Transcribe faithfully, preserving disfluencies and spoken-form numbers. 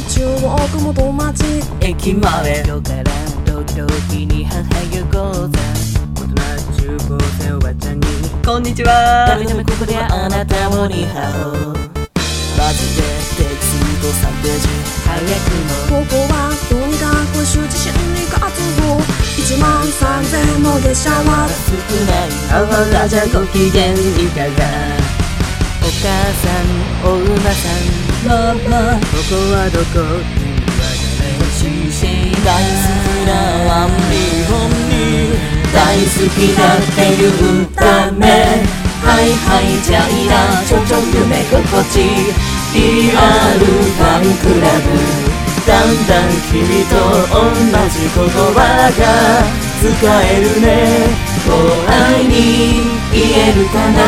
中央区元町駅前よからドキドキに母よ講座大人中高生おばちゃんにこんにちは。ダメダメここであなたもにハロー。マジでテキストさんページ早くもここはとにかく周知心理活動いちまんさんぜんの月謝は少ない。あわじゃご機嫌いかが。お母さんお馬さんママここはどこ君は練習し大好きなワン日本に大好きだって言うためはいはいじゃいらちょちょ夢心地リアルファンクラブだんだん君と同じ言葉が使えるね。こう愛に言えるかな。